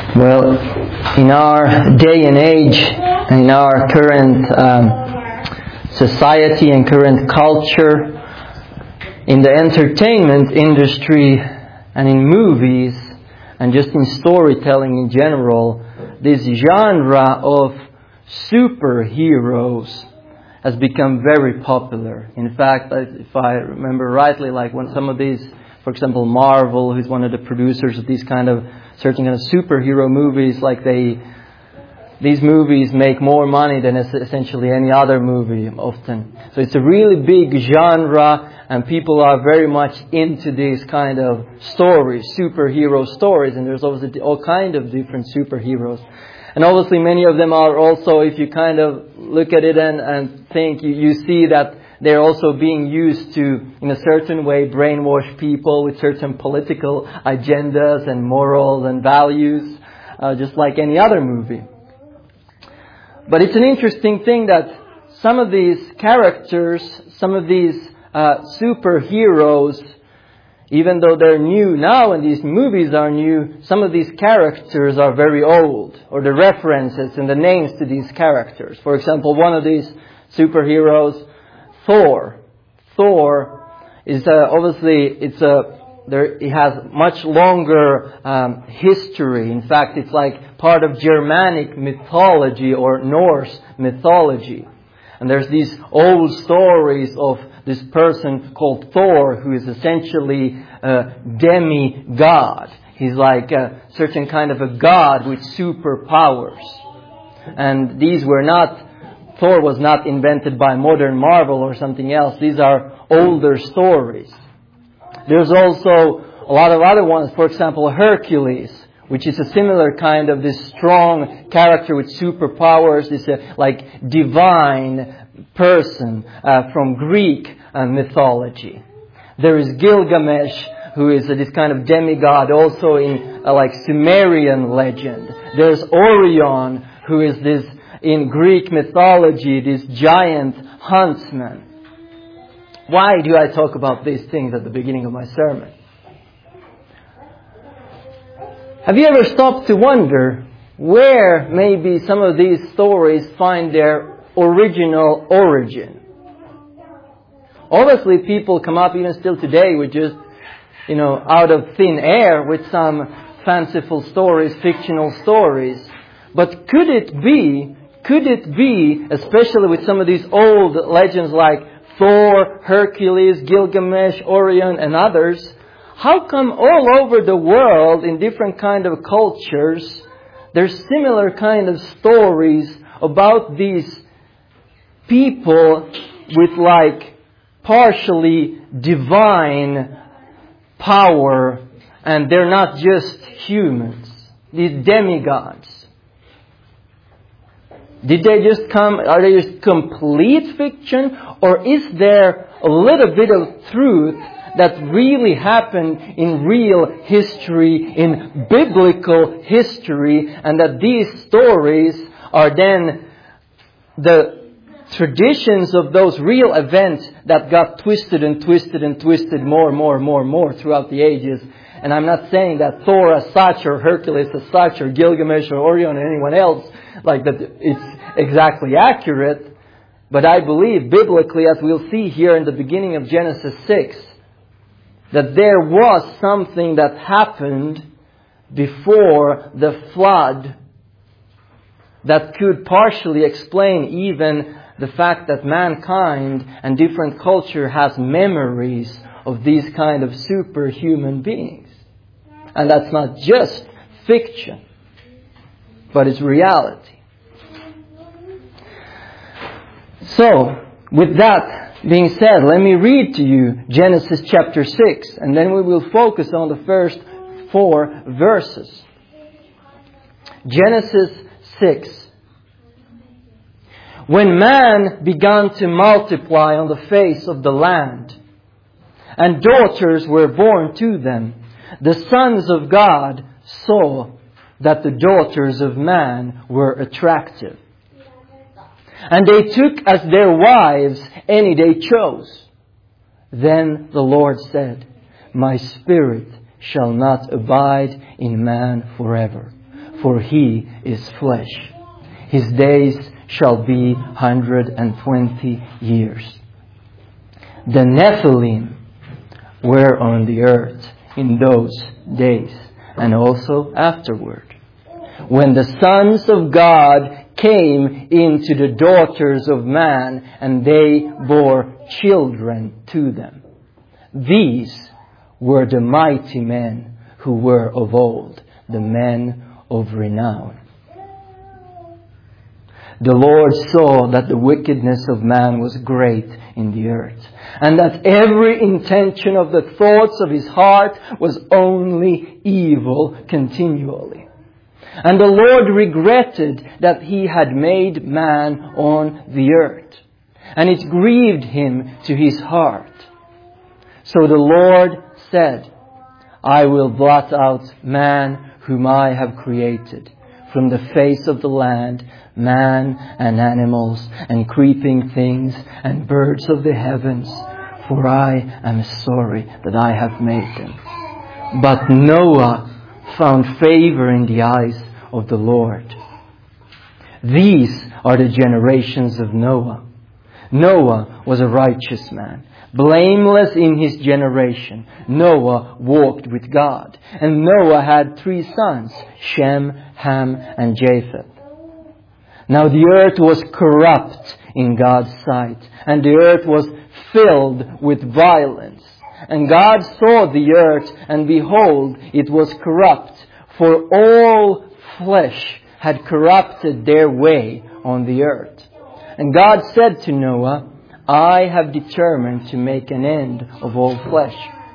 Well, in our day and age, in our current society and current culture, in the entertainment industry and in movies and just in storytelling in general, this genre of superheroes has become very popular. In fact, if I remember rightly, like when some of these, for example, Marvel, who's one of the producers of these kind of certain kind of superhero movies, like these movies make more money than essentially any other movie often. So it's a really big genre, and people are very much into these kind of stories, superhero stories, and there's obviously all kind of different superheroes. And obviously many of them are also, if you kind of look at it and think, you see that they're also being used to, in a certain way, brainwash people with certain political agendas and morals and values, just like any other movie. But it's an interesting thing that some of these characters, some of these superheroes, even though they're new now and these movies are new, some of these characters are very old, or the references and the names to these characters. For example, one of these superheroes, Thor. Thor is obviously it has much longer history. In fact, it's like part of Germanic mythology or Norse mythology. And there's these old stories of this person called Thor, who is essentially a demigod. He's like a certain kind of a god with superpowers. And Thor was not invented by modern Marvel or something else. These are older stories. There's also a lot of other ones. For example, Hercules, which is a similar kind of this strong character with superpowers, this like divine person from Greek mythology. There is Gilgamesh, who is this kind of demigod also in like Sumerian legend. There's Orion, who is this in Greek mythology, this giant huntsman. Why do I talk about these things at the beginning of my sermon? Have you ever stopped to wonder where maybe some of these stories find their original origin? Obviously, people come up even still today with just, out of thin air with some fanciful stories, fictional stories. But could it be, especially with some of these old legends like Thor, Hercules, Gilgamesh, Orion, and others, how come all over the world in different kind of cultures, there's similar kind of stories about these people with like partially divine power, and they're not just humans, these demigods? Did they just are they just complete fiction? Or is there a little bit of truth that really happened in real history, in biblical history, and that these stories are then the traditions of those real events that got twisted and twisted and twisted more throughout the ages? And I'm not saying that Thor as such, or Hercules as such, or Gilgamesh, or Orion, or anyone else, like that it's exactly accurate. But I believe biblically, as we'll see here in the beginning of Genesis 6, that there was something that happened before the flood that could partially explain even the fact that mankind and different culture has memories of these kind of superhuman beings. And that's not just fiction, but it's reality. So, with that being said, let me read to you Genesis chapter 6, and then we will focus on the first 4 verses. Genesis 6. When man began to multiply on the face of the land, and daughters were born to them, the sons of God saw that the daughters of man were attractive. And they took as their wives any they chose. Then the Lord said, My spirit shall not abide in man forever, for he is flesh. His days shall be 120 years. The Nephilim were on the earth in those days and also afterward, when the sons of God came into the daughters of man and they bore children to them. These were the mighty men who were of old, the men of renown. The Lord saw that the wickedness of man was great in the earth, and that every intention of the thoughts of his heart was only evil continually. And the Lord regretted that he had made man on the earth, and it grieved him to his heart. So the Lord said, I will blot out man whom I have created from the face of the land, man and animals and creeping things and birds of the heavens, for I am sorry that I have made them. But Noah found favor in the eyes of the Lord. These are the generations of Noah. Noah was a righteous man, blameless in his generation. Noah walked with God. And Noah had 3 sons, Shem, Ham, and Japheth. Now the earth was corrupt in God's sight, and the earth was filled with violence. And God saw the earth, and behold, it was corrupt, for all flesh had corrupted their way on the earth. And God said to Noah, I have determined to make an end of all flesh.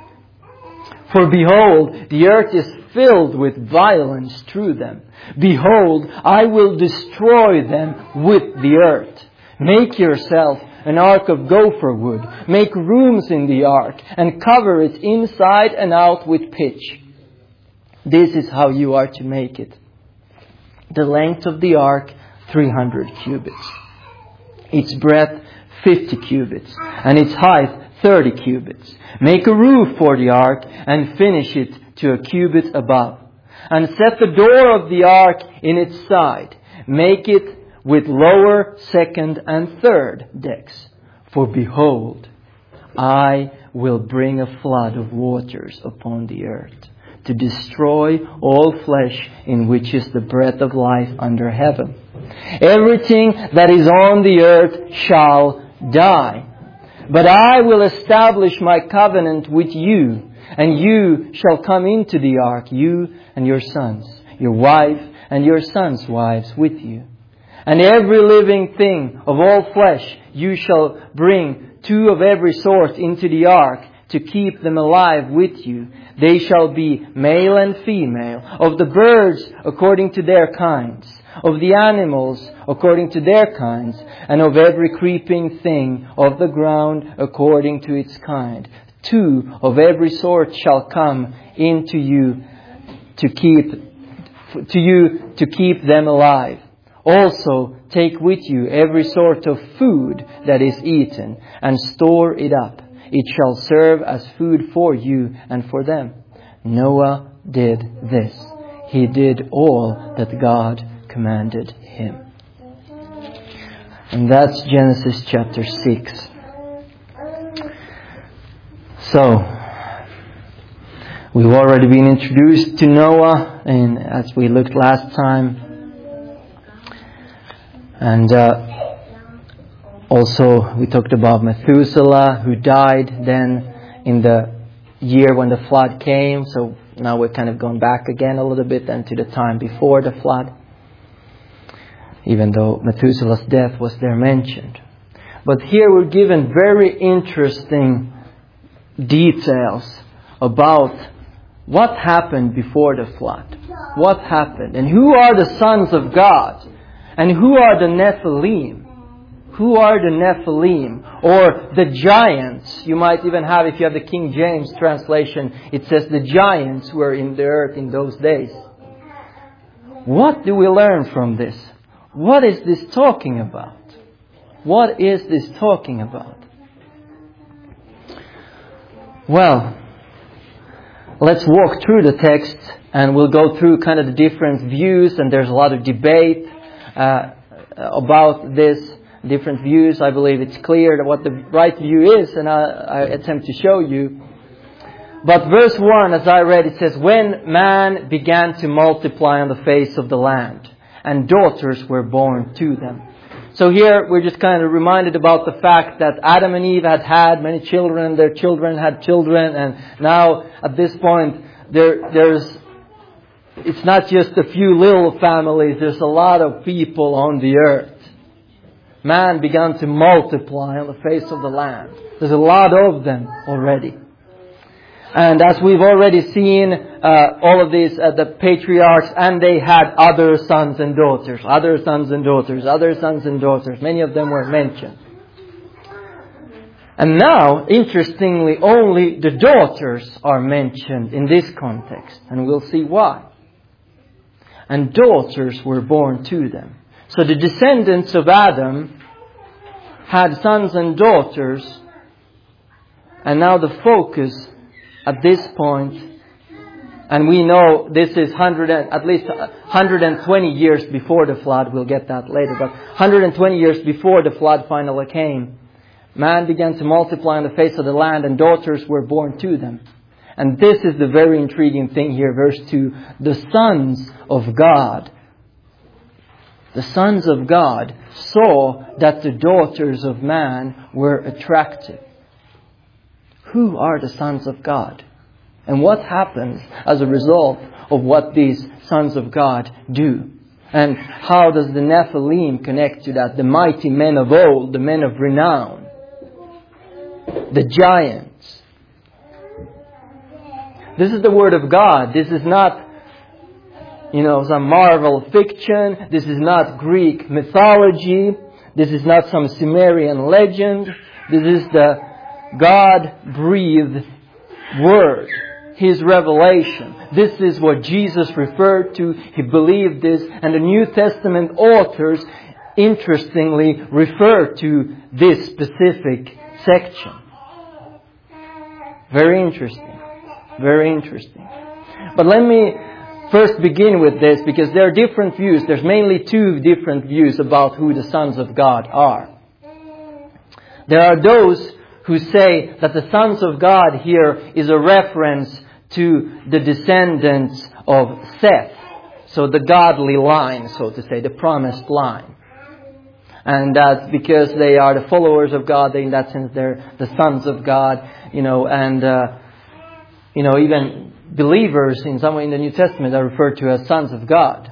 For behold, the earth is filled with violence through them. Behold, I will destroy them with the earth. Make yourself an ark of gopher wood. Make rooms in the ark and cover it inside and out with pitch. This is how you are to make it. The length of the ark, 300 cubits. Its breadth, 50 cubits. And its height, 30 cubits. Make a roof for the ark and finish it to a cubit above. And set the door of the ark in its side. Make it with lower, second, and third decks. For behold, I will bring a flood of waters upon the earth, to destroy all flesh in which is the breath of life under heaven. Everything that is on the earth shall die. But I will establish my covenant with you, and you shall come into the ark, you and your sons, your wife and your sons' wives with you. And every living thing of all flesh you shall bring 2 of every sort into the ark, to keep them alive with you. They shall be male and female, of the birds according to their kinds, of the animals according to their kinds, and of every creeping thing of the ground according to its kind. 2 of every sort shall come into you to keep them alive. Also take with you every sort of food that is eaten, and store it up. It shall serve as food for you and for them. Noah did this. He did all that God commanded him. And that's Genesis chapter 6. So, we've already been introduced to Noah, and as we looked last time. And also we talked about Methuselah, who died then in the year when the flood came. So now we're kind of going back again a little bit then to the time before the flood, even though Methuselah's death was there mentioned. But here we're given very interesting details about what happened before the flood. What happened? And who are the sons of God? And who are the Nephilim? Who are the Nephilim? Or the giants. You might even have, if you have the King James translation, it says the giants were in the earth in those days. What do we learn from this? What is this talking about? What is this talking about? Well, let's walk through the text And we'll go through kind of the different views, and there's a lot of debate about this, different views. I believe it's clear what the right view is, and I attempt to show you. But verse 1, as I read, it says, when man began to multiply on the face of the land, and daughters were born to them. So here we're just kind of reminded about the fact that Adam and Eve had many children, their children had children, and now at this point it's not just a few little families, there's a lot of people on the earth. Man began to multiply on the face of the land. There's a lot of them already. And as we've already seen, all of these, the patriarchs, and they had other sons and daughters, other sons and daughters, other sons and daughters. Many of them were mentioned. And now, interestingly, only the daughters are mentioned in this context. And we'll see why. And daughters were born to them. So the descendants of Adam had sons and daughters. And now the focus at this point, and we know this is at least 120 years before the flood. We'll get that later. But 120 years before the flood finally came, man began to multiply on the face of the land, and daughters were born to them. And this is the very intriguing thing here, verse 2. The sons of God. The sons of God saw that the daughters of man were attractive. Who are the sons of God? And what happens as a result of what these sons of God do? And how does the Nephilim connect to that? The mighty men of old, the men of renown, the giants. This is the Word of God. This is not, some Marvel fiction. This is not Greek mythology. This is not some Sumerian legend. This is the God-breathed Word, His revelation. This is what Jesus referred to. He believed this. And the New Testament authors, interestingly, refer to this specific section. Very interesting. Very interesting. But let me first begin with this, because there are different views. There's mainly two different views about who the sons of God are. There are those who say that the sons of God here is a reference to the descendants of Seth. So the godly line, so to say, the promised line. And that's because they are the followers of God. In that sense, they're the sons of God, even believers in some way in the New Testament are referred to as sons of God.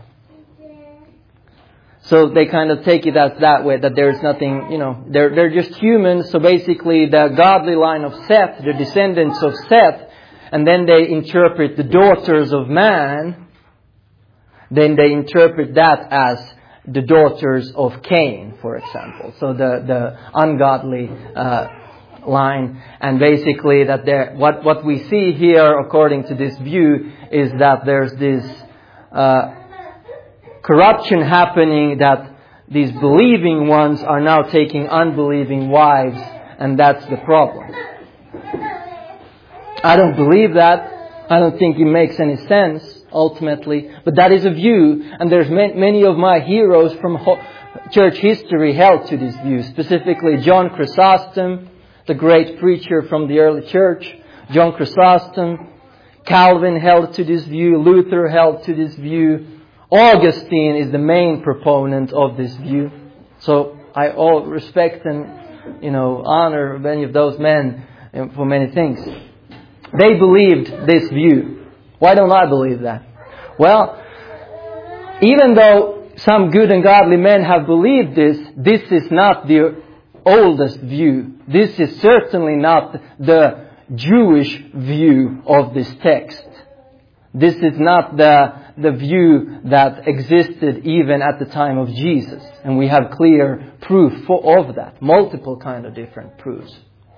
So they kind of take it as that way, that there's nothing, they're just humans. So basically the godly line of Seth, the descendants of Seth, and then they interpret the daughters of man, then they interpret that as the daughters of Cain, for example. So the ungodly line. And basically that what we see here, according to this view, is that there's this corruption happening, that these believing ones are now taking unbelieving wives, and that's the problem. I don't believe that. I don't think it makes any sense, ultimately. But that is a view, and there's many of my heroes from church history held to this view. Specifically, John Chrysostom, the great preacher from the early church. John Chrysostom. Calvin held to this view. Luther held to this view. Augustine is the main proponent of this view. So I all respect and, honor many of those men for many things. They believed this view. Why don't I believe that? Well, even though some good and godly men have believed this, this is not the oldest view. This is certainly not the Jewish view of this text. This is not the view that existed even at the time of Jesus. And we have clear proof of that. Multiple kind of different proofs.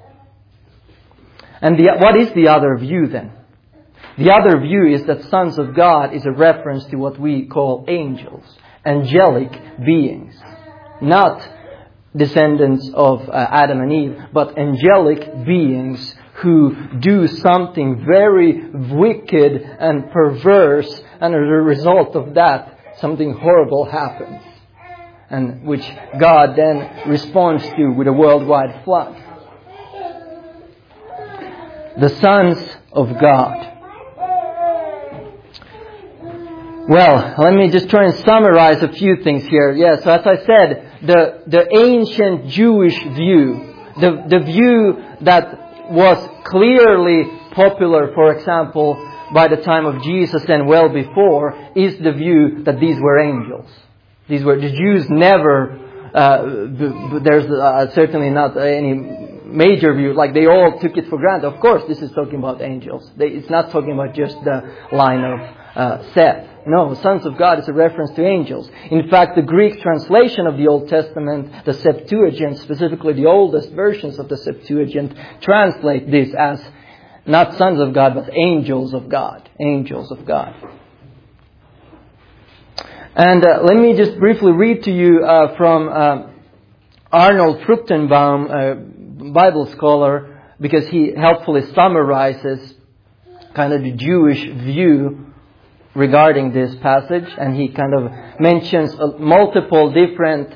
And what is the other view then? The other view is that sons of God is a reference to what we call angels. Angelic beings. Not descendants of Adam and Eve, but angelic beings who do something very wicked and perverse, and as a result of that, something horrible happens, and which God then responds to with a worldwide flood. The sons of God. Well, let me just try and summarize a few things here. Yeah, so as I said, the ancient Jewish view, the view that was clearly popular, for example, by the time of Jesus and well before, is the view that these were angels. These were, the Jews never, there's certainly not any major view, like they all took it for granted. Of course, this is talking about angels. It's not talking about just the line of Seth. No, sons of God is a reference to angels. In fact, the Greek translation of the Old Testament, the Septuagint, specifically the oldest versions of the Septuagint, translate this as not sons of God, but angels of God. Angels of God. And let me just briefly read to you from Arnold Fruchtenbaum, Bible scholar, because he helpfully summarizes kind of the Jewish view regarding this passage, and he kind of mentions multiple different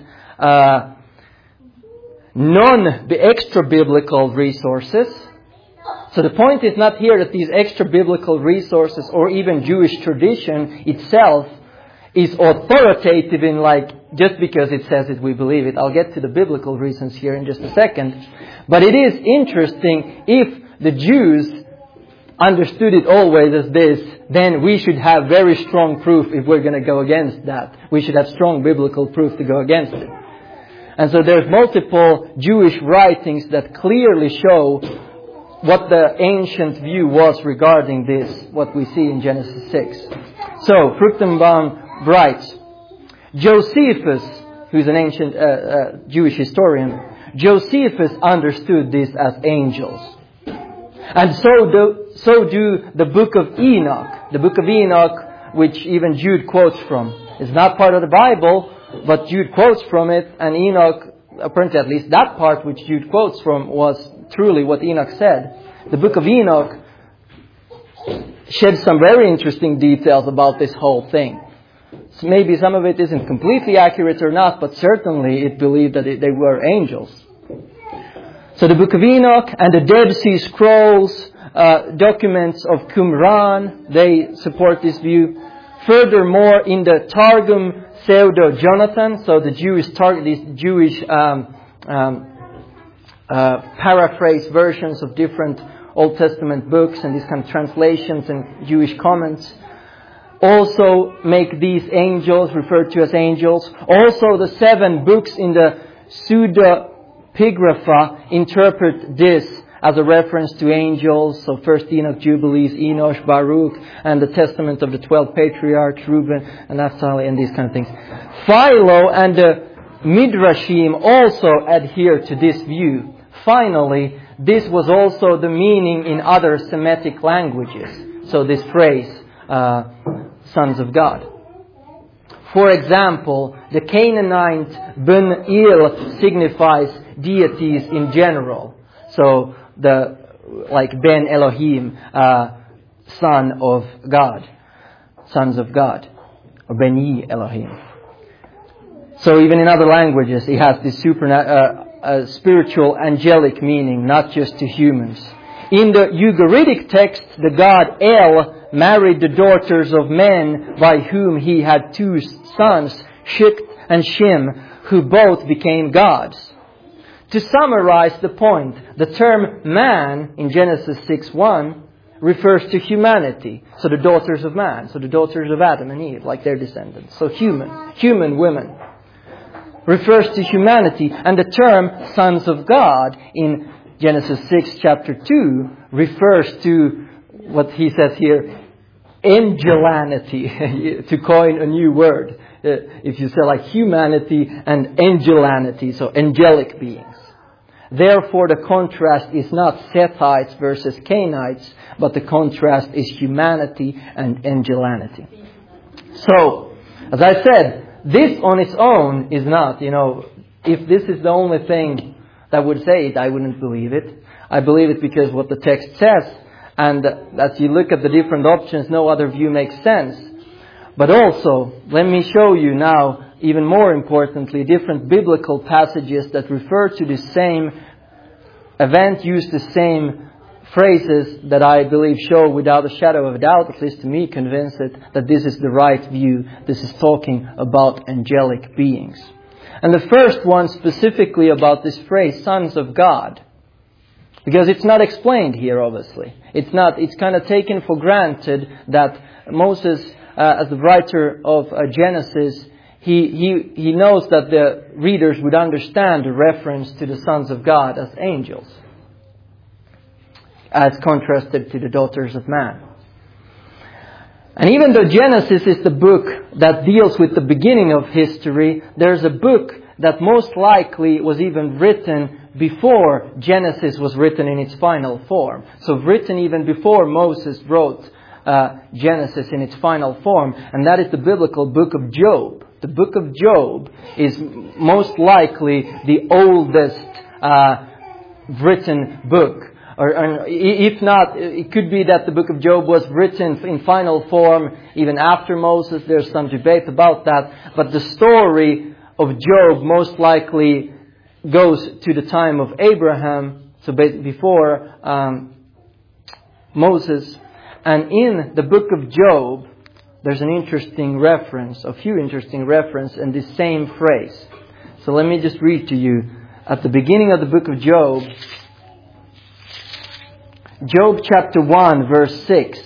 extra-biblical resources. So the point is not here that these extra-biblical resources or even Jewish tradition itself is authoritative in just because it says it, we believe it. I'll get to the biblical reasons here in just a second. But it is interesting, if the Jews understood it always as this, then we should have very strong proof if we're going to go against that. We should have strong biblical proof to go against it. And so there's multiple Jewish writings that clearly show what the ancient view was regarding this, what we see in Genesis 6. So, Fruchtenbaum writes, Josephus, who's an ancient Jewish historian, Josephus understood this as angels. And so do the book of Enoch. The book of Enoch, which even Jude quotes from, is not part of the Bible, but Jude quotes from it, and Enoch, apparently at least that part which Jude quotes from, was truly what Enoch said. The book of Enoch sheds some very interesting details about this whole thing. So maybe some of it isn't completely accurate or not, but certainly it believed that they were angels. So the book of Enoch and the Dead Sea Scrolls, documents of Qumran, they support this view. Furthermore, in the Targum Pseudo-Jonathan, so the these Jewish paraphrase versions of different Old Testament books and these kind of translations and Jewish comments, also make these angels referred to as angels. Also, the 7 books in the Pseudepigrapha interpret this as a reference to angels. So First Enoch, Jubilees, Enosh, Baruch, and the Testament of the 12 Patriarchs, Reuben and Naphtali, and these kind of things. Philo and the Midrashim also adhere to this view. Finally, this was also the meaning in other Semitic languages. So this phrase, sons of God. For example, the Canaanite Ben-Il signifies deities in general. So Ben Elohim, son of God, sons of God, or Beni Elohim. So even in other languages, it has this spiritual, angelic meaning, not just to humans. In the Ugaritic text, the god El married the daughters of men, by whom he had 2 sons, Shikt and Shim, who both became gods. To summarize the point, the term man in Genesis 6:1 refers to humanity. So the daughters of man, so the daughters of Adam and Eve, like their descendants. So human women, refers to humanity. And the term sons of God in Genesis 6 chapter 2 refers to what he says here, angelanity, to coin a new word. If you say like humanity and angelanity, so angelic beings. Therefore, the contrast is not Sethites versus Cainites, but the contrast is humanity and angelanity. So, as I said, this on its own is not, if this is the only thing that would say it, I wouldn't believe it. I believe it because what the text says, and as you look at the different options, no other view makes sense. But also, let me show you now, even more importantly, different biblical passages that refer to the same event, use the same phrases that I believe show without a shadow of a doubt, at least to me, convince it that this is the right view. This is talking about angelic beings. And the first one specifically about this phrase, sons of God. Because it's not explained here, obviously. It's kind of taken for granted that Moses, as the writer of Genesis, he knows that the readers would understand the reference to the sons of God as angels, as contrasted to the daughters of man. And even though Genesis is the book that deals with the beginning of history, there's a book that most likely was even written before Genesis was written in its final form. So written even before Moses wrote Genesis in its final form. And that is the biblical book of Job. The book of Job is most likely the oldest written book. Or if not, it could be that the book of Job was written in final form even after Moses. There's some debate about that. But the story of Job most likely goes to the time of Abraham, so before Moses. And in the book of Job, there's an interesting reference, a few interesting references in this same phrase. So let me just read to you. At the beginning of the book of Job, Job chapter 1 verse 6.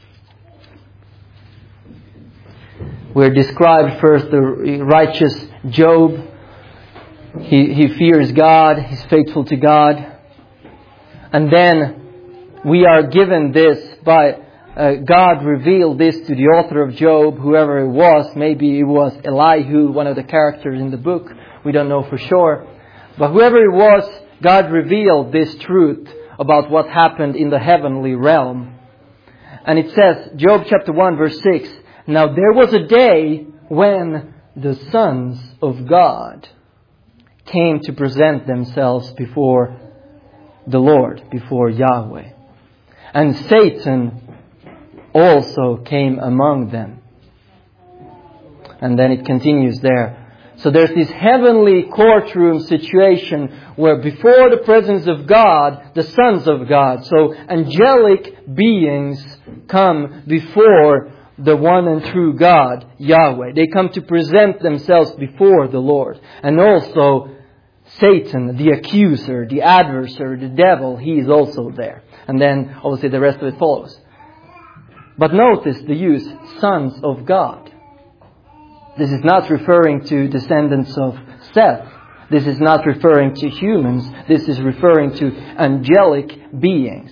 We're described first the righteous Job. He fears God. He's faithful to God. And then we are given this by God revealed this to the author of Job, whoever it was. Maybe it was Elihu, one of the characters in the book. We don't know for sure. But whoever it was, God revealed this truth about what happened in the heavenly realm. And it says, Job chapter 1 verse 6, now there was a day when the sons of God came to present themselves before the Lord, before Yahweh. And Satan also came among them. And then it continues there. So there's this heavenly courtroom situation where before the presence of God, the sons of God, so angelic beings come before the one and true God, Yahweh. They come to present themselves before the Lord. And also Satan, the accuser, the adversary, the devil, he is also there. And then obviously the rest of it follows. But notice the use, sons of God. This is not referring to descendants of Seth. This is not referring to humans. This is referring to angelic beings.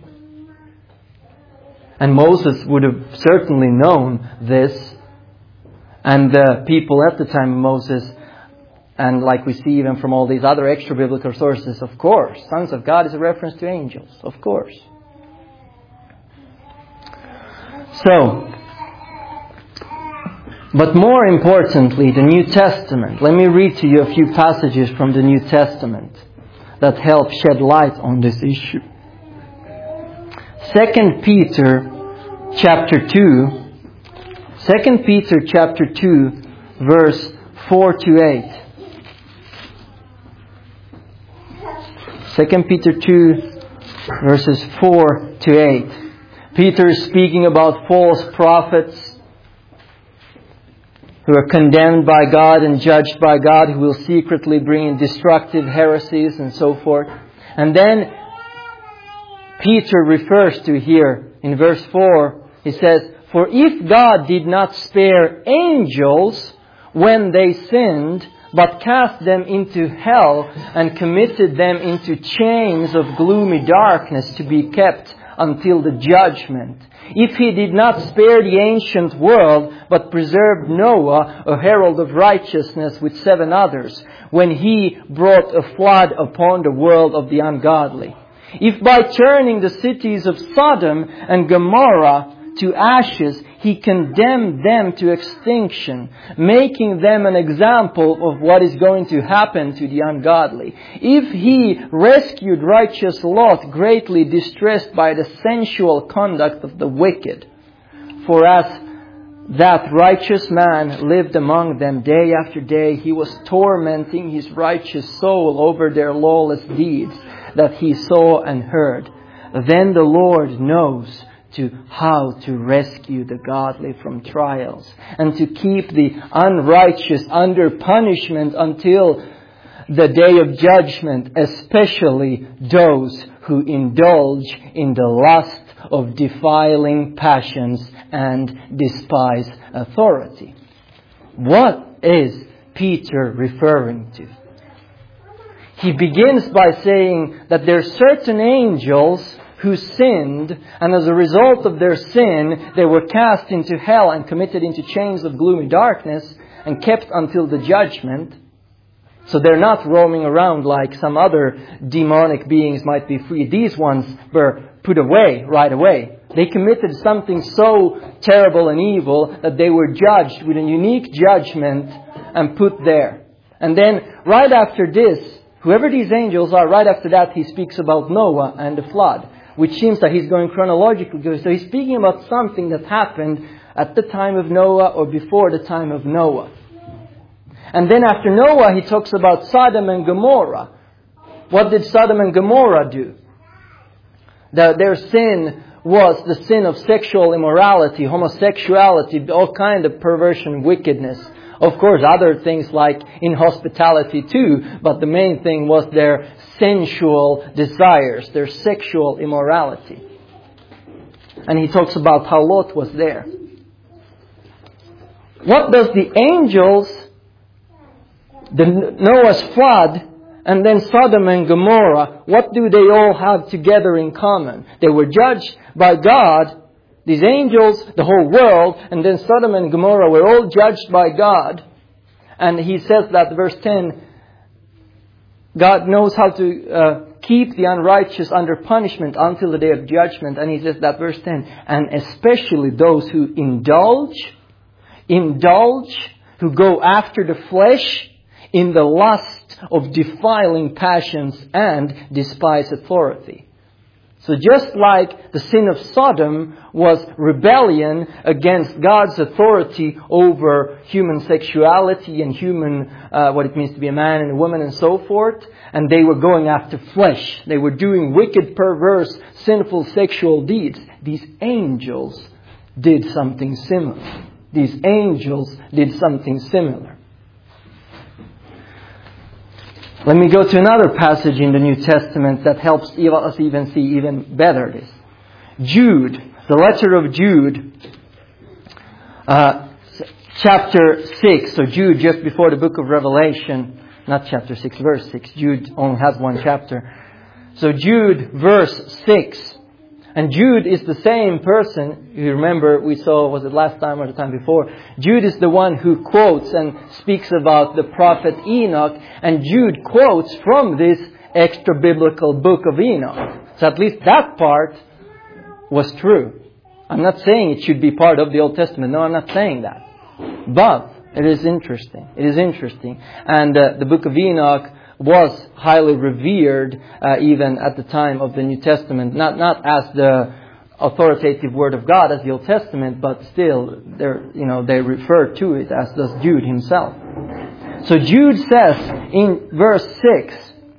And Moses would have certainly known this. And the people at the time of Moses, and like we see even from all these other extra biblical sources, of course, sons of God is a reference to angels, of course. So, but more importantly, the New Testament. Let me read to you a few passages from the New Testament that help shed light on this issue. 2 Peter chapter 2. 2 Peter chapter 2 verse 4 to 8. 2 Peter 2 verses 4 to 8. Peter is speaking about false prophets who are condemned by God and judged by God, who will secretly bring in destructive heresies and so forth. And then Peter refers to here in verse 4, he says, for if God did not spare angels when they sinned, but cast them into hell and committed them into chains of gloomy darkness to be kept until the judgment. If He did not spare the ancient world, but preserved Noah, a herald of righteousness, with 7 others, when He brought a flood upon the world of the ungodly. If by turning the cities of Sodom and Gomorrah to ashes, He condemned them to extinction, making them an example of what is going to happen to the ungodly. If He rescued righteous Lot, greatly distressed by the sensual conduct of the wicked, for as that righteous man lived among them day after day, he was tormenting his righteous soul over their lawless deeds that he saw and heard. Then the Lord knows how to rescue the godly from trials and to keep the unrighteous under punishment until the day of judgment, especially those who indulge in the lust of defiling passions and despise authority. What is Peter referring to? He begins by saying that there are certain angels who sinned, and as a result of their sin, they were cast into hell and committed into chains of gloomy darkness and kept until the judgment. So they're not roaming around like some other demonic beings might be free. These ones were put away right away. They committed something so terrible and evil that they were judged with a unique judgment and put there. And then right after this, whoever these angels are, right after that he speaks about Noah and the flood, which seems that he's going chronologically. So he's speaking about something that happened at the time of Noah or before the time of Noah. And then after Noah, he talks about Sodom and Gomorrah. What did Sodom and Gomorrah do? Their sin was the sin of sexual immorality, homosexuality, all kind of perversion, wickedness. Of course, other things like inhospitality too, but the main thing was their sensual desires, their sexual immorality. And he talks about how Lot was there. What does the angels, the Noah's flood, and then Sodom and Gomorrah, what do they all have together in common? They were judged by God, these angels, the whole world, and then Sodom and Gomorrah were all judged by God. And he says that, verse 10, God knows how to keep the unrighteous under punishment until the day of judgment. And he says that, verse 10, and especially those who indulge, who go after the flesh in the lust of defiling passions and despise authority. So just like the sin of Sodom was rebellion against God's authority over human sexuality and human, what it means to be a man and a woman and so forth, and they were going after flesh. They were doing wicked, perverse, sinful sexual deeds. These angels did something similar. These angels did something similar. Let me go to another passage in the New Testament that helps us even see even better this. Jude, the letter of Jude, chapter 6. So Jude just before the book of Revelation, not chapter 6, verse 6. Jude only has one chapter. So Jude, verse 6. And Jude is the same person, you remember we saw, was it last time or the time before? Jude is the one who quotes and speaks about the prophet Enoch. And Jude quotes from this extra biblical book of Enoch. So at least that part was true. I'm not saying it should be part of the Old Testament. No, I'm not saying that. But it is interesting. It is interesting. And the book of Enoch was highly revered even at the time of the New Testament. Not as the authoritative Word of God as the Old Testament, but still they refer to it as does Jude himself. So Jude says in verse 6,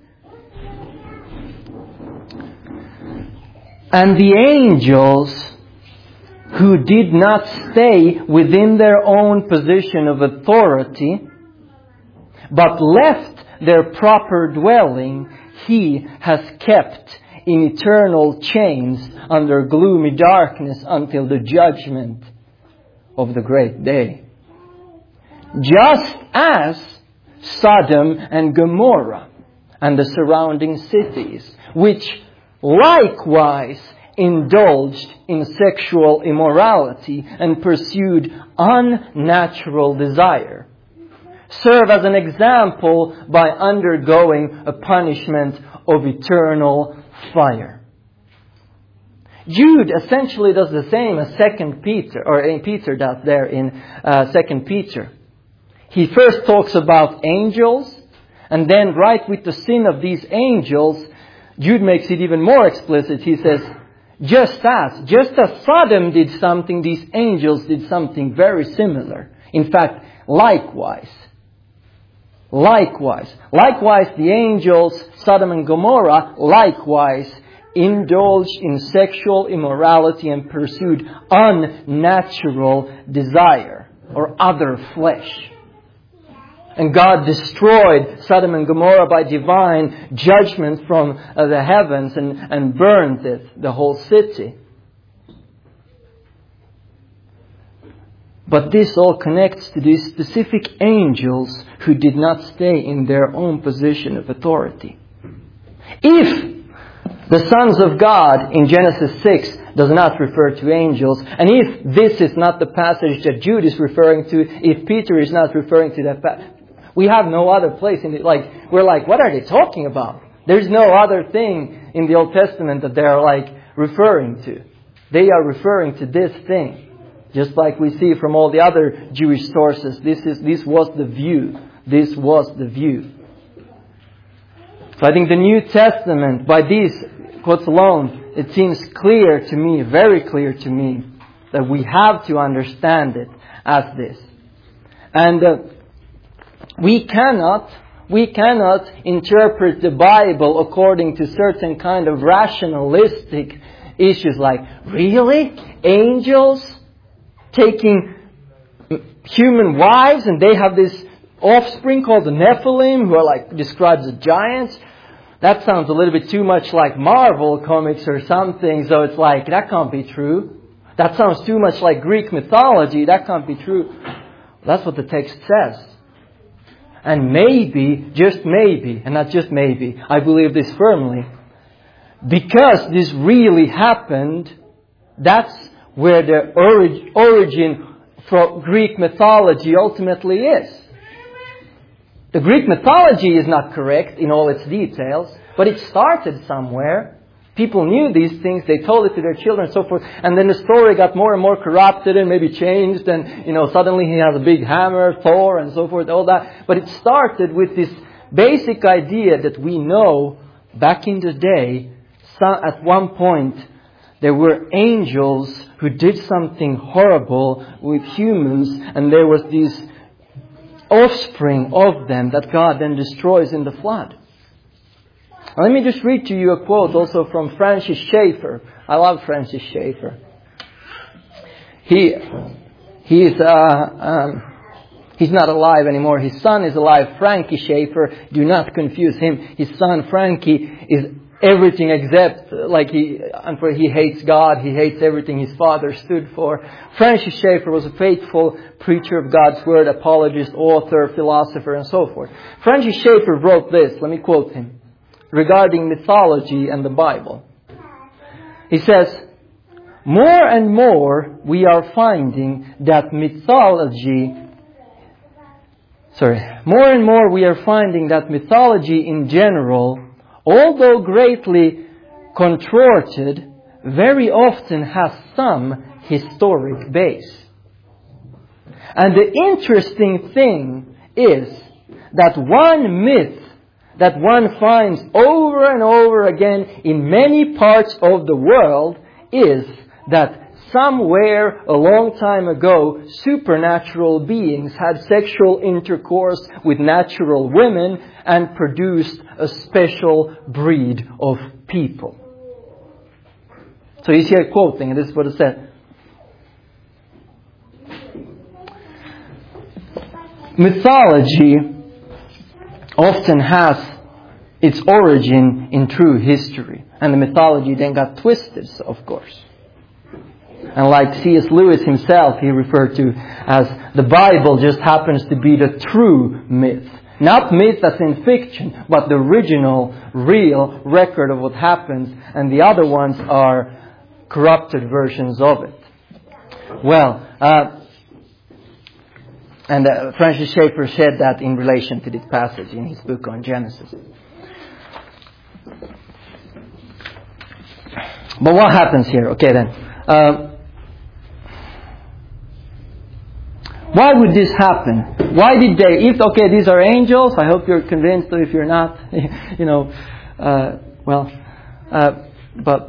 and the angels who did not stay within their own position of authority, but left their proper dwelling, He has kept in eternal chains under gloomy darkness until the judgment of the great day. Just as Sodom and Gomorrah and the surrounding cities, which likewise indulged in sexual immorality and pursued unnatural desire, serve as an example by undergoing a punishment of eternal fire. Jude essentially does the same as Peter does there in 2 Peter. He first talks about angels, and then right with the sin of these angels, Jude makes it even more explicit. He says, just as Sodom did something, these angels did something very similar. In fact, likewise, the angels, Sodom and Gomorrah, likewise indulged in sexual immorality and pursued unnatural desire or other flesh. And God destroyed Sodom and Gomorrah by divine judgment from the heavens and burned the whole city. But this all connects to these specific angels who did not stay in their own position of authority. If the sons of God in Genesis 6 does not refer to angels, and if this is not the passage that Jude is referring to, if Peter is not referring to that passage, we have no other place in it. We're like, what are they talking about? There's no other thing in the Old Testament that they're referring to. They are referring to this thing. Just like we see from all the other Jewish sources, this was the view. This was the view. So I think the New Testament, by these quotes alone, it seems clear to me, very clear to me, that we have to understand it as this. And we cannot interpret the Bible according to certain kind of rationalistic issues like, really? Angels taking human wives and they have this offspring called the Nephilim who are described as giants? That sounds a little bit too much like Marvel comics or something, so it's that can't be true. That sounds too much like Greek mythology, that can't be true. That's what the text says. And maybe, just maybe, and not just maybe, I believe this firmly, because this really happened, that's where the origin from Greek mythology ultimately is. The Greek mythology is not correct in all its details, but it started somewhere. People knew these things, they told it to their children and so forth, and then the story got more and more corrupted and maybe changed, and suddenly he has a big hammer, Thor, and so forth, all that. But it started with this basic idea that we know back in the day, at one point, there were angels who did something horrible with humans, and there was these offspring of them that God then destroys in the flood. Now, let me just read to you a quote also from Francis Schaeffer. I love Francis Schaeffer. He's not alive anymore. His son is alive, Frankie Schaeffer. Do not confuse him. His son Frankie is everything except he hates God. He hates everything his father stood for. Francis Schaeffer was a faithful preacher of God's word, apologist, author, philosopher, and so forth. Francis Schaeffer wrote this. Let me quote him. Regarding mythology and the Bible. He says, more and more we are finding that mythology in general, although greatly contorted, very often has some historic base. And the interesting thing is that one myth that one finds over and over again in many parts of the world is that somewhere a long time ago, supernatural beings had sexual intercourse with natural women and produced a special breed of people. So you see a quoting, and this is what it said. Mythology often has its origin in true history. And the mythology then got twisted, of course. And like C.S. Lewis himself, he referred to as the Bible just happens to be the true myth. Not myth as in fiction, but the original, real record of what happens. And the other ones are corrupted versions of it. Well, Francis Schaeffer said that in relation to this passage in his book on Genesis. But what happens here? Okay then. Why would this happen? Why did they, these are angels, I hope you're convinced, or if you're not, but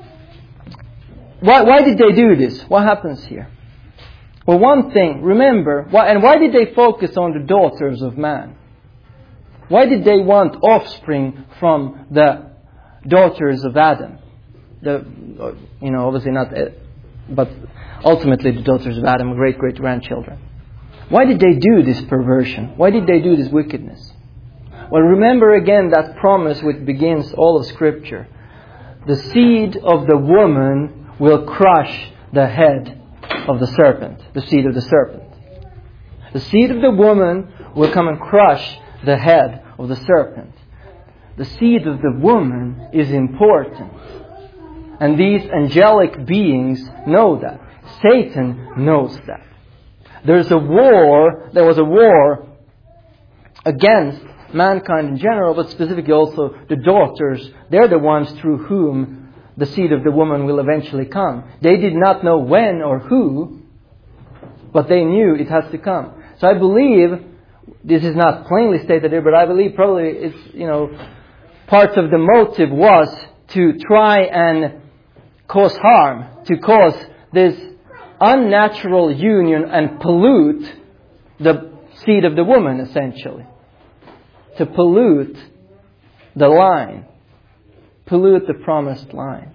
why did they do this? What happens here? Well, one thing, remember, why did they focus on the daughters of man? Why did they want offspring from the daughters of Adam? Obviously not, but ultimately the daughters of Adam, great-great-grandchildren. Why did they do this perversion? Why did they do this wickedness? Well, remember again that promise which begins all of Scripture. The seed of the woman will crush the head of the serpent. The seed of the serpent. The seed of the woman will come and crush the head of the serpent. The seed of the woman is important. And these angelic beings know that. Satan knows that. There was a war against mankind in general, but specifically also the daughters. They're the ones through whom the seed of the woman will eventually come. They did not know when or who, but they knew it has to come. So I believe, this is not plainly stated here, but I believe probably it's, part of the motive was to try and cause harm, to cause this unnatural union and pollute the seed of the woman, essentially. To pollute the line. Pollute the promised line.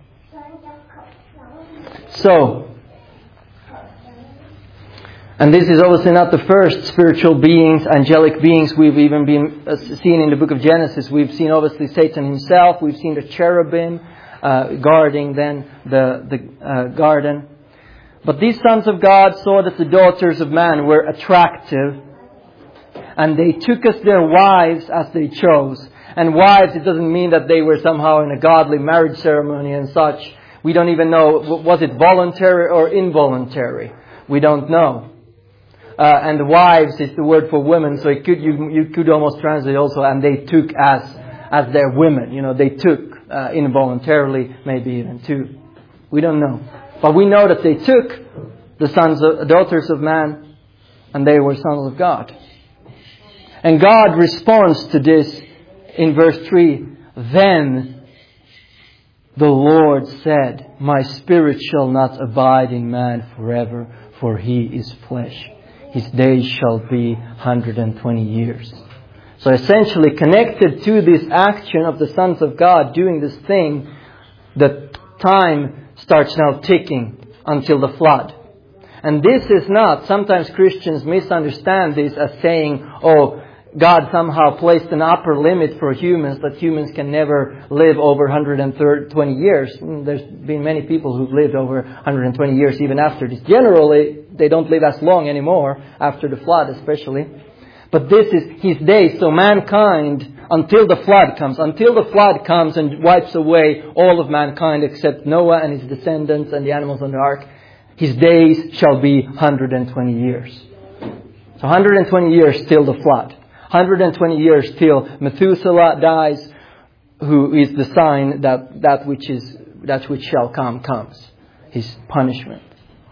So, and this is obviously not the first spiritual beings, angelic beings we've even been seen in the book of Genesis. We've seen obviously Satan himself. We've seen the cherubim guarding then the garden. But these sons of God saw that the daughters of man were attractive, and they took as their wives as they chose. And wives, it doesn't mean that they were somehow in a godly marriage ceremony and such. We don't even know, was it voluntary or involuntary? We don't know. And wives is the word for women, so you could almost translate also, and they took as their women. They took involuntarily, maybe even too. We don't know. But we know that they took the daughters of man, and they were sons of God. And God responds to this in verse 3. Then the Lord said, my spirit shall not abide in man forever, for he is flesh. His days shall be 120 years. So essentially connected to this action of the sons of God doing this thing, the time starts now ticking until the flood. And this is not, sometimes Christians misunderstand this as saying, God somehow placed an upper limit for humans, that humans can never live over 120 years. There's been many people who've lived over 120 years even after this. Generally, they don't live as long anymore, after the flood especially. But this is his days, so mankind, until the flood comes and wipes away all of mankind except Noah and his descendants and the animals on the ark, his days shall be 120 years. So 120 years till the flood. 120 years till Methuselah dies, who is the sign that which shall come comes. His punishment.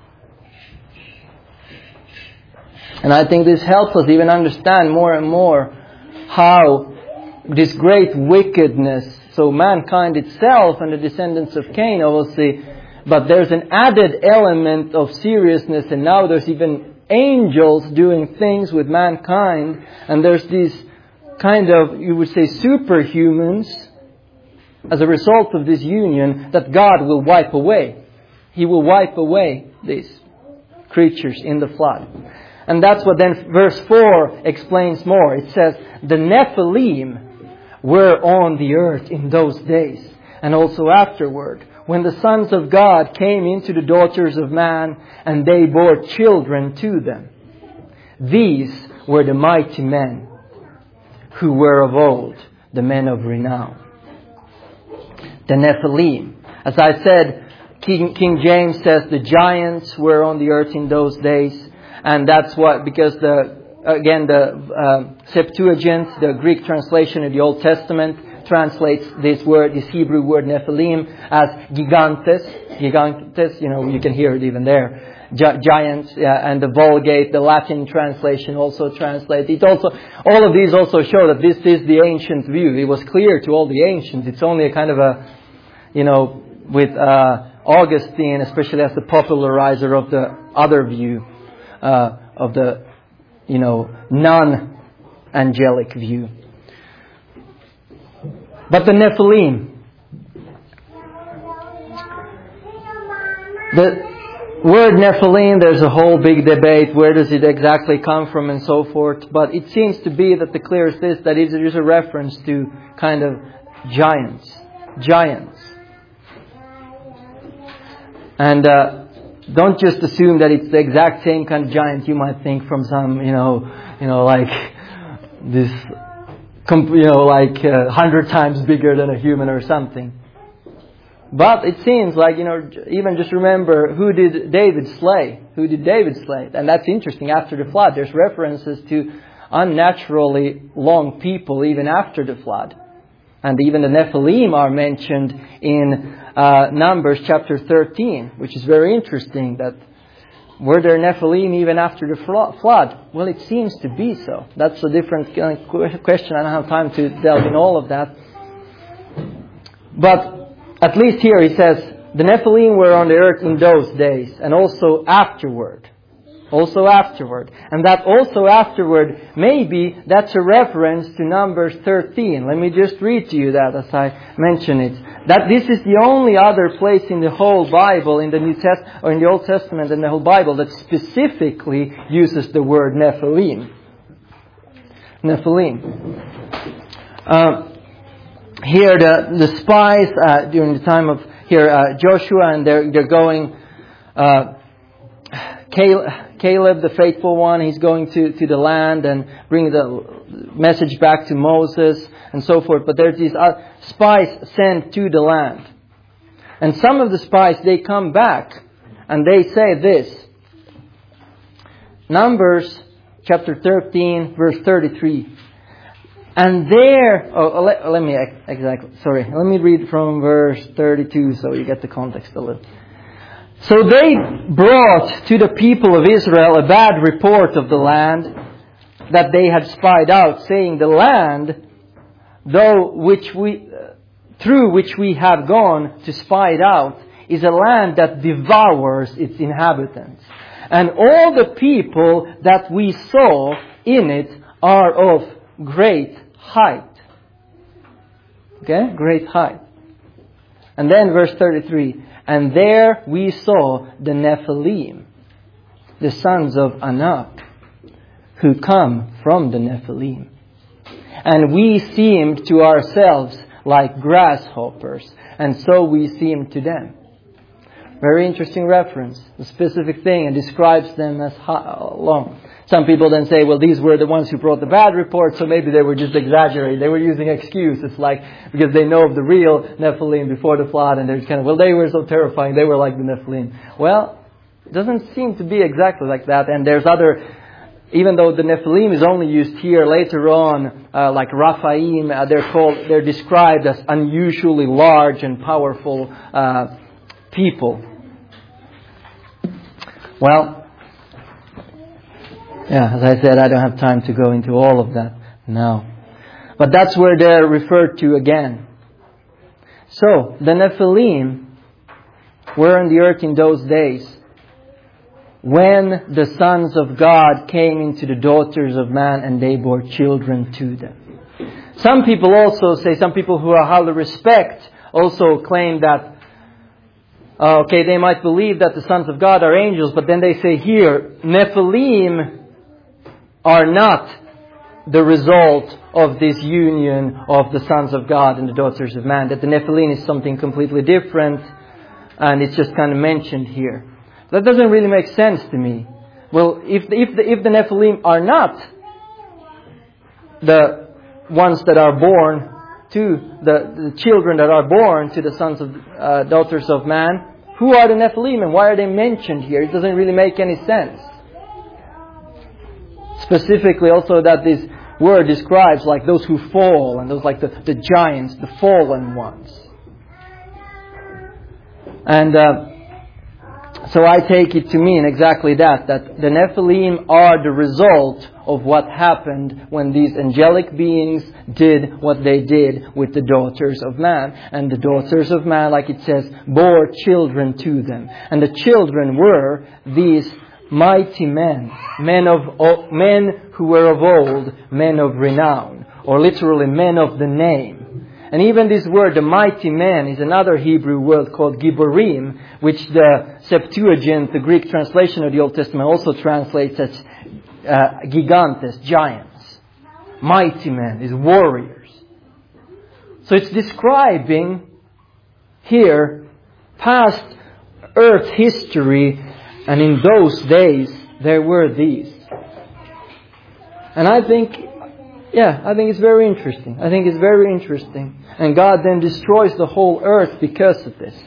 And I think this helps us even understand more and more how this great wickedness, so mankind itself and the descendants of Cain, obviously, but there's an added element of seriousness, and now there's even angels doing things with mankind, and there's these kind of, you would say, superhumans as a result of this union that God will wipe away. He will wipe away these creatures in the flood. And that's what then verse 4 explains more. It says, the Nephilim were on the earth in those days, and also afterward, when the sons of God came into the daughters of man, and they bore children to them. These were the mighty men who were of old, the men of renown. The Nephilim. As I said, King James says the giants were on the earth in those days. And that's what, because the Septuagint, the Greek translation of the Old Testament, translates this Hebrew word Nephilim as gigantes. Gigantes, you can hear it even there. Giants, and the Vulgate, the Latin translation also translates. All of these also show that this is the ancient view. It was clear to all the ancients. It's only a kind of a, with Augustine, especially as the popularizer of the other view, of the, non-angelic view. But the Nephilim, the word Nephilim, there's a whole big debate. Where does it exactly come from and so forth. But it seems to be that the clearest is that it is a reference to kind of giants. And don't just assume that it's the exact same kind of giant you might think from some, like this, 100 times bigger than a human or something. But it seems like, even just remember, who did David slay? And that's interesting. After the flood, there's references to unnaturally long people even after the flood. And even the Nephilim are mentioned in Numbers chapter 13, which is very interesting. That were there Nephilim even after the flood? Well, it seems to be so. That's a different question. I don't have time to delve in all of that. But at least here he says, the Nephilim were on the earth in those days, and also afterward. And that also afterward, maybe that's a reference to Numbers 13. Let me just read to you that as I mention it. That this is the only other place in the whole Bible, in the New Testament or in the Old Testament and the whole Bible, that specifically uses the word Nephilim. Here the spies during the time of Joshua, and they're going. Caleb, the faithful one, he's going to the land and bring the message back to Moses and so forth. But there's these spies sent to the land, and some of the spies, they come back and they say this. Numbers chapter 13, verse 33. And there, let me read from verse 32 so you get the context a little. So they brought to the people of Israel a bad report of the land that they had spied out, saying, the land, through which we have gone to spy it out, is a land that devours its inhabitants. And all the people that we saw in it are of great height. Okay? Great height. And then verse 33. And there we saw the Nephilim, the sons of Anak, who come from the Nephilim. And we seemed to ourselves like grasshoppers, and so we seemed to them. Very interesting reference, a specific thing, and describes them as long. Some people then say, well, these were the ones who brought the bad report, so maybe they were just exaggerating. They were using excuses, because they know of the real Nephilim before the flood, and they're just kind of, they were so terrifying, they were like the Nephilim. Well, it doesn't seem to be exactly like that, and there's even though the Nephilim is only used here, later on, like Raphaim, they're described as unusually large and powerful people. Well, as I said, I don't have time to go into all of that now. But that's where they're referred to again. So, the Nephilim were on the earth in those days when the sons of God came into the daughters of man and they bore children to them. Some people who are highly respect also claim that they might believe that the sons of God are angels, but then they say here, Nephilim are not the result of this union of the sons of God and the daughters of man. That the Nephilim is something completely different, and it's just kind of mentioned here. That doesn't really make sense to me. Well, if the Nephilim are not the ones that are born to the children that are born to the sons of daughters of man, who are the Nephilim and why are they mentioned here? It doesn't really make any sense. Specifically also that this word describes like those who fall, and those like the giants, the fallen ones. And so I take it to mean exactly that the Nephilim are the result of what happened when these angelic beings did what they did with the daughters of man. And the daughters of man, like it says, bore children to them. And the children were these mighty men, men who were of old, men of renown, or literally men of the name. And even this word, the mighty man, is another Hebrew word called Giborim, which the Septuagint, the Greek translation of the Old Testament, also translates as gigantes, giants. Mighty men, is warriors. So it's describing here past earth history, and in those days there were these. And I think it's very interesting. I think it's very interesting. And God then destroys the whole earth because of this.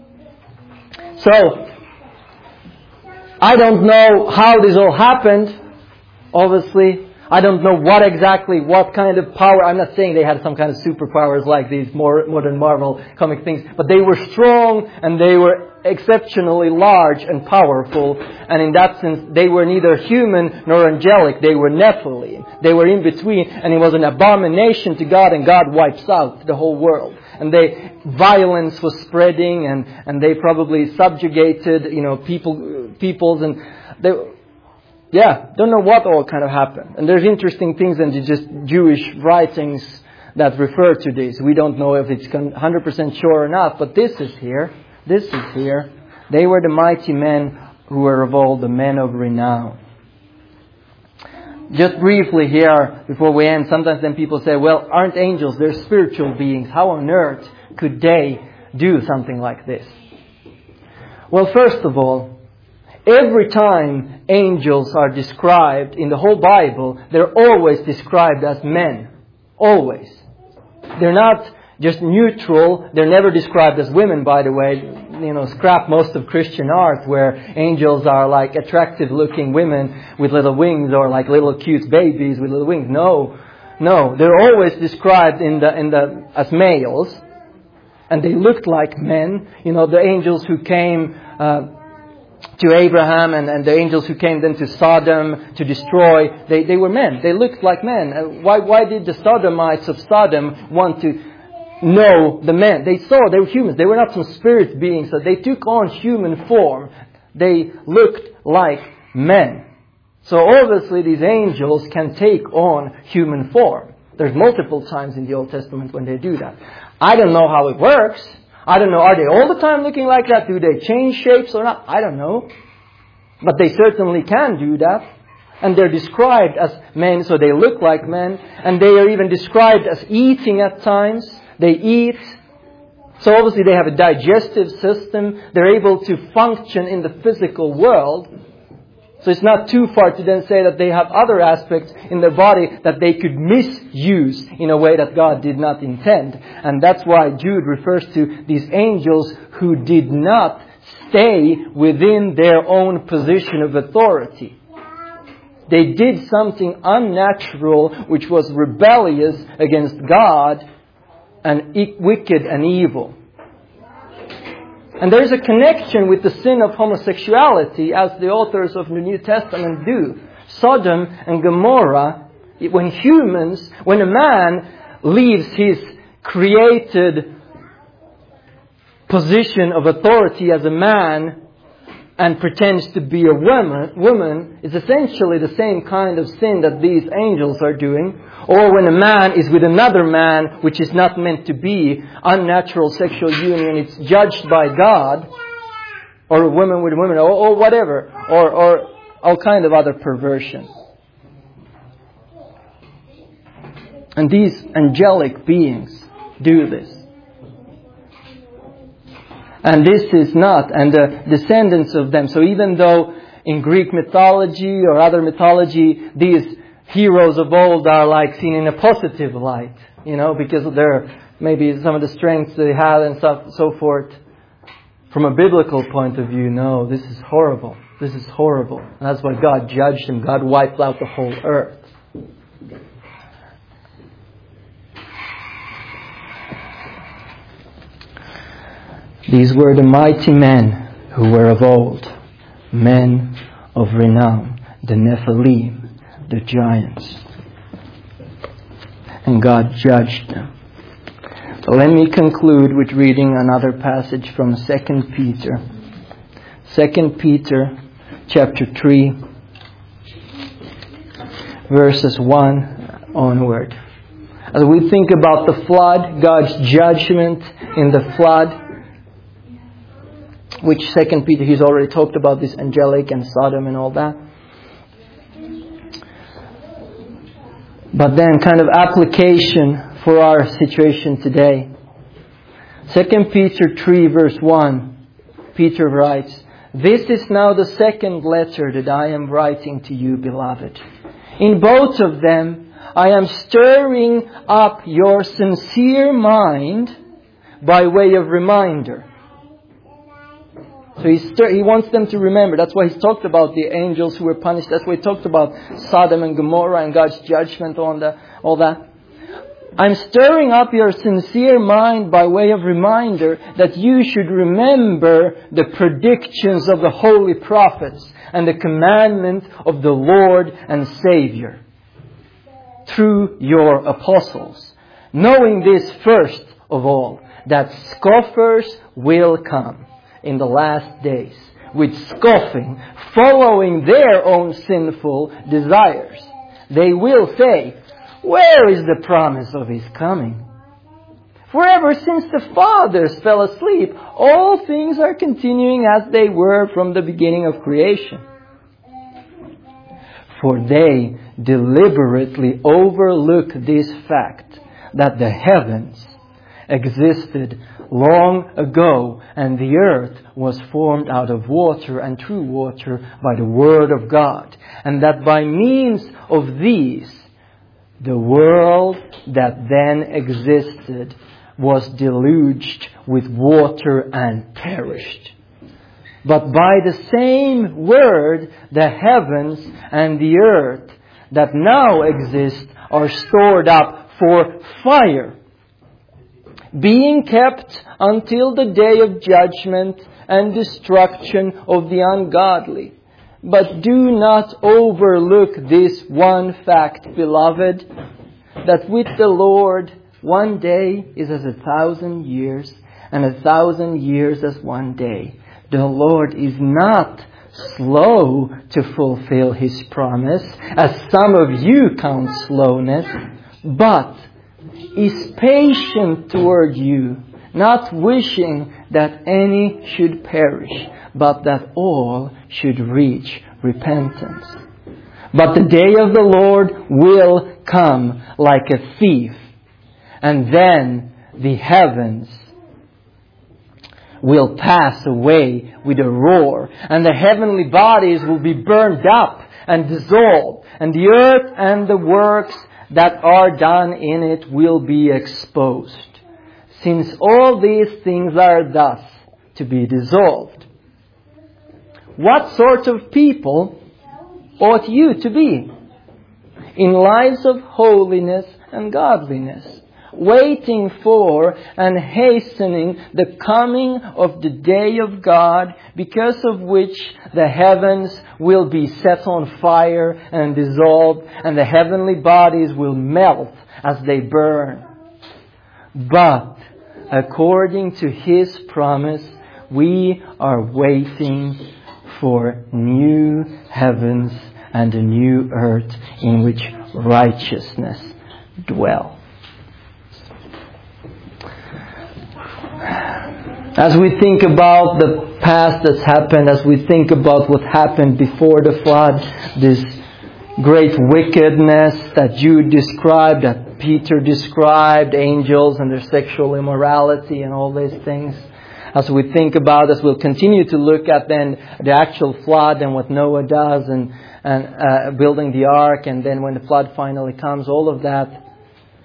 So, I don't know how this all happened, obviously. I don't know what kind of power. I'm not saying they had some kind of superpowers like these modern Marvel comic things. But they were strong and they were exceptionally large and powerful. And in that sense, they were neither human nor angelic. They were Nephilim. They were in between. And it was an abomination to God, and God wipes out the whole world. And violence was spreading, and they probably subjugated, peoples, and they... don't know what all kind of happened. And there's interesting things in the just Jewish writings that refer to this. We don't know if it's 100% sure or not, but this is here. This is here. They were the mighty men who were of old, the men of renown. Just briefly here, before we end, sometimes then people say, well, aren't angels, they're spiritual beings. How on earth could they do something like this? Well, first of all, every time angels are described in the whole Bible, they're always described as men. Always. They're not just neutral. They're never described as women, by the way. Scrap most of Christian art where angels are like attractive looking women with little wings, or like little cute babies with little wings. No. They're always described as males. And they looked like men. The angels who came to Abraham and the angels who came then to Sodom to destroy, they were men. They looked like men. Why did the Sodomites of Sodom want to know the men? They were humans. They were not some spirit beings. So they took on human form. They looked like men. So obviously these angels can take on human form. There's multiple times in the Old Testament when they do that. I don't know how it works. I don't know, are they all the time looking like that? Do they change shapes or not? I don't know. But they certainly can do that. And they're described as men, so they look like men. And they are even described as eating at times. They eat. So obviously they have a digestive system. They're able to function in the physical world. So it's not too far to then say that they have other aspects in their body that they could misuse in a way that God did not intend. And that's why Jude refers to these angels who did not stay within their own position of authority. They did something unnatural, which was rebellious against God and wicked and evil. And there is a connection with the sin of homosexuality, as the authors of the New Testament do. Sodom and Gomorrah, when a man leaves his created position of authority as a man and pretends to be a woman, is essentially the same kind of sin that these angels are doing. Or when a man is with another man, which is not meant to be, unnatural sexual union, it's judged by God. Or a woman with a woman, or whatever. Or all kind of other perversion. And these angelic beings do this. And this is not, and the descendants of them. So even though in Greek mythology or other mythology, these heroes of old are like seen in a positive light, because of their, maybe some of the strengths they had and so forth. From a biblical point of view, no, this is horrible. This is horrible. And that's why God judged them. God wiped out the whole earth. These were the mighty men who were of old, men of renown, the Nephilim, the giants. And God judged them. So let me conclude with reading another passage from 2 Peter. 2 Peter chapter 3, verses 1 onward. As we think about the flood, God's judgment in the flood, which 2 Peter, he's already talked about this angelic and Sodom and all that. But then kind of application for our situation today. 2 Peter 3 verse 1, Peter writes, "This is now the second letter that I am writing to you, beloved. In both of them, I am stirring up your sincere mind by way of reminder." So he wants them to remember. That's why he's talked about the angels who were punished. That's why he talked about Sodom and Gomorrah and God's judgment on all that. "I'm stirring up your sincere mind by way of reminder that you should remember the predictions of the holy prophets and the commandment of the Lord and Savior through your apostles, knowing this first of all, that scoffers will come in the last days, with scoffing, following their own sinful desires. They will say, 'Where is the promise of His coming? For ever since the fathers fell asleep, all things are continuing as they were from the beginning of creation.' For they deliberately overlook this fact, that the heavens existed long ago, and the earth was formed out of water and through water by the word of God, and that by means of these, the world that then existed was deluged with water and perished. But by the same word, the heavens and the earth that now exist are stored up for fire, being kept until the day of judgment and destruction of the ungodly. But do not overlook this one fact, beloved, that with the Lord 1 day is as 1,000 years, and 1,000 years as 1 day. The Lord is not slow to fulfill His promise, as some of you count slowness, but is patient toward you, not wishing that any should perish, but that all should reach repentance. But the day of the Lord will come like a thief, and then the heavens will pass away with a roar, and the heavenly bodies will be burned up and dissolved, and the earth and the works that are done in it will be exposed. Since all these things are thus to be dissolved, what sort of people ought you to be? In lives of holiness and godliness, waiting for and hastening the coming of the day of God, because of which the heavens will be set on fire and dissolved, and the heavenly bodies will melt as they burn. But according to His promise, we are waiting for new heavens and a new earth in which righteousness dwells. As we think about the past that's happened, as we think about what happened before the flood, this great wickedness that Jude described, that Peter described, angels and their sexual immorality and all these things. As we think about, as we'll continue to look at then the actual flood and what Noah does and building the ark, and then when the flood finally comes, all of that,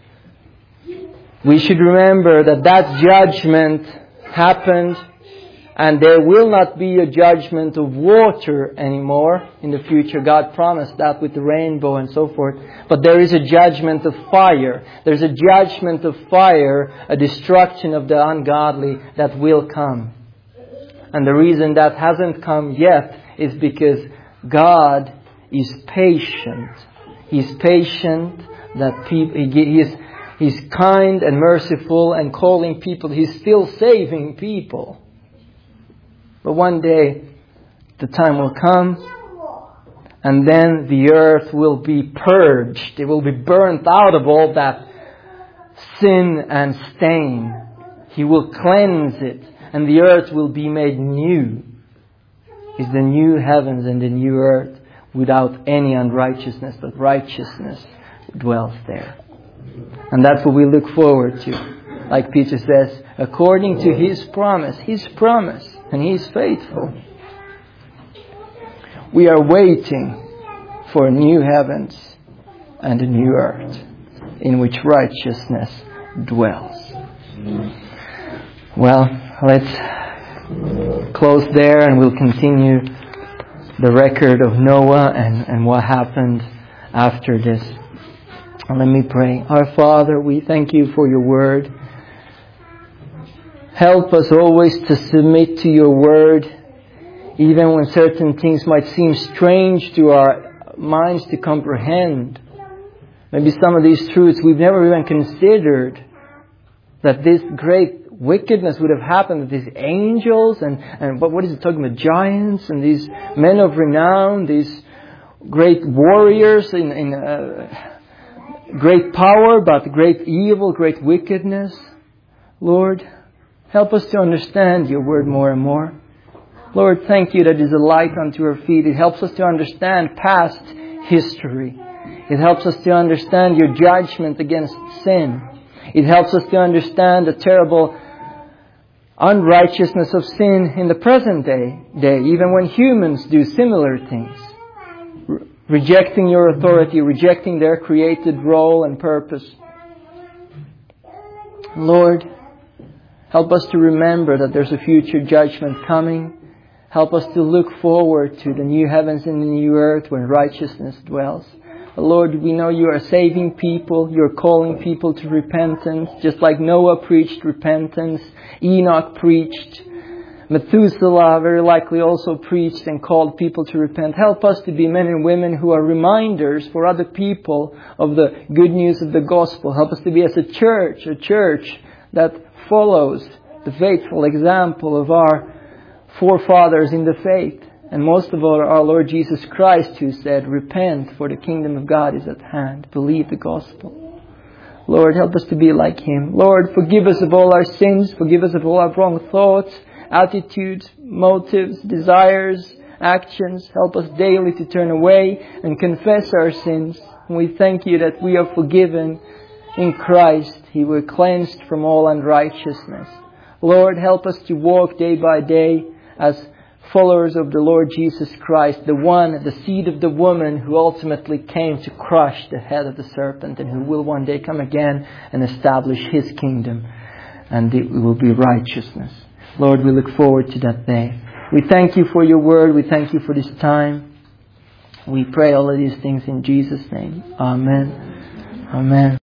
we should remember that judgment happened And there will not be a judgment of water anymore in the future. God promised that with the rainbow and so forth. But there is a judgment of fire. There's a judgment of fire, a destruction of the ungodly that will come. And the reason that hasn't come yet is because God is patient. He's patient that He's kind and merciful and calling people. He's still saving people. But one day, the time will come, and then the earth will be purged. It will be burnt out of all that sin and stain. He will cleanse it, and the earth will be made new. It's the new heavens and the new earth without any unrighteousness, but righteousness dwells there. And that's what we look forward to. Like Peter says, according to His promise, and He's faithful. We are waiting for new heavens and a new earth in which righteousness dwells. Well, let's close there and we'll continue the record of Noah and what happened after this. Let me pray. Our Father, we thank You for Your word. Help us always to submit to Your word, even when certain things might seem strange to our minds to comprehend. Maybe some of these truths we've never even considered, that this great wickedness would have happened, that these angels and what is it talking about, giants and these men of renown, these great warriors in great power, but great evil, great wickedness. Lord, help us to understand Your word more and more. Lord, thank You that it is a light unto our feet. It helps us to understand past history. It helps us to understand Your judgment against sin. It helps us to understand the terrible unrighteousness of sin in the present day, even when humans do similar things. Rejecting Your authority, rejecting their created role and purpose. Lord, help us to remember that there's a future judgment coming. Help us to look forward to the new heavens and the new earth where righteousness dwells. Lord, we know You are saving people. You're calling people to repentance. Just like Noah preached repentance, Enoch preached, Methuselah very likely also preached and called people to repent. Help us to be men and women who are reminders for other people of the good news of the gospel. Help us to be as a church that follows the faithful example of our forefathers in the faith. And most of all, our Lord Jesus Christ, who said, repent, for the kingdom of God is at hand. Believe the gospel. Lord, help us to be like Him. Lord, forgive us of all our sins. Forgive us of all our wrong thoughts, attitudes, motives, desires, actions. Help us daily to turn away and confess our sins. And we thank You that we are forgiven in Christ. He was cleansed from all unrighteousness. Lord, help us to walk day by day as followers of the Lord Jesus Christ, the seed of the woman who ultimately came to crush the head of the serpent and who will one day come again and establish His kingdom. And it will be righteousness. Lord, we look forward to that day. We thank You for Your word. We thank You for this time. We pray all of these things in Jesus' name. Amen. Amen.